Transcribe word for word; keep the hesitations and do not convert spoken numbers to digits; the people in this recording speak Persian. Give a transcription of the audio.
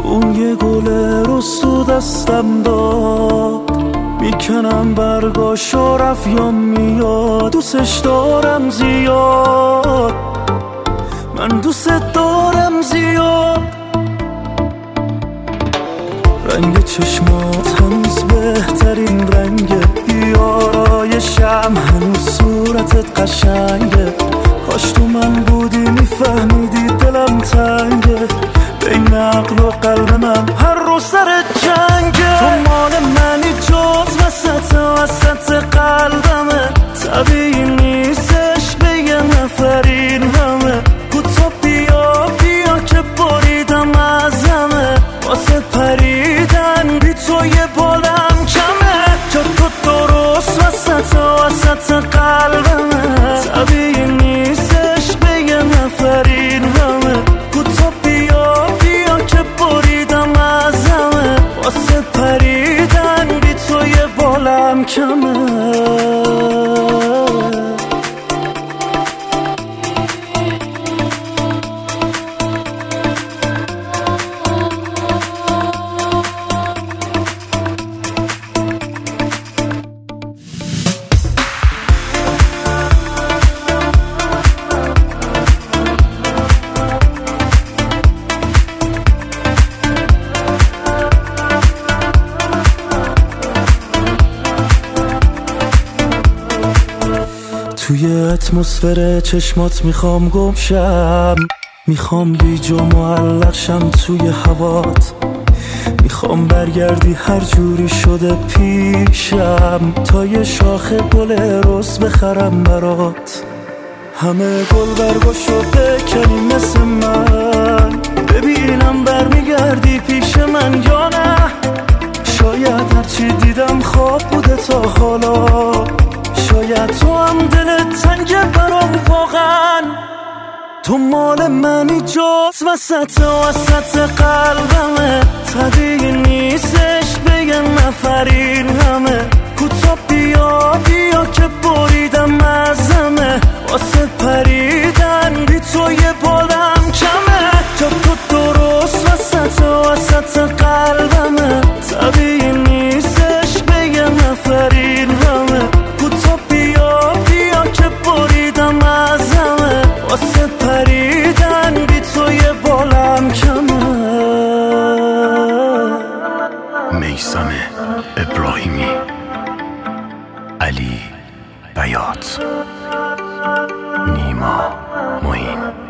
اون یه گل رستو دستم داد، میکنم برگاشو رفت یا میاد. دوستش دارم زیاد، من دوست دارم زیاد. رنگ چشمات هنوز بهترین رنگه، بیارایشم هنوز صورتت قشنگه. کاش تو من بودی میفهمیدی دلم تنگه، بین عقل و قلب من هر روز سر جنگه. تو مال منی جز وسط وسط قلبمه، طبیعی نیستش به یه نفر این همه. کوتا بیا بیا که بریدم از همه، واسه پریدن بی تو یه بالم کمه. جا تو درست وسط وسط قلبمه، طبیعی نیستش به یه نفر این همه. کوتا بیا بیا که بریدم از همه، واسه پریدن بی تو یه بالم کمه. توی اتمسفر چشمات میخوام گم شم، میخوام گیج و معلق شم توی هوات. میخوام برگردی هر جوری شده پیشم، تا یه شاخه گل رز بخرم برات. همه گل برگاشو بکنی مثل من، ببینم برمیگردی پیش من یا نه. شاید هرچی دیدم خواب بوده تا حالا، شاید تو هم دلت تنگه برام واقعا. تو مال منی جز وسط وسط قلبمه، طبیعی نیستش به یه نفر این همه. کوتا بیا بیا که بریدم از همه، واسه پریدن بی تو یه بالم کمه. جا تو درست وسط وسط قلبمه، طبیعی نیستش به یه نفر این همه. کوتا بیا بیا که بریدم از همه، واسه پریدن بی تو یه بالم کمه. میثم ابراهیمی، علی بیات، نیما معین.